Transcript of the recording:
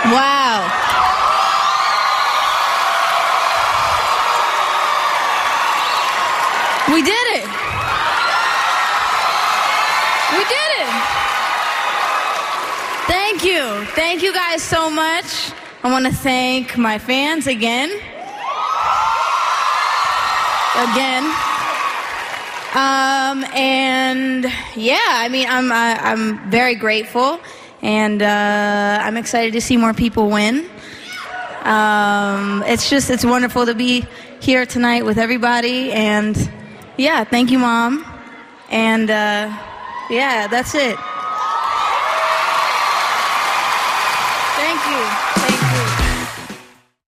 Wow. We did it. We did it. Thank you. Thank you guys so much. I want to thank my fans again. And yeah, I mean, I'm very grateful, and I'm excited to see more people win. It's wonderful to be here tonight with everybody, and yeah, thank you, Mom. And yeah, that's it.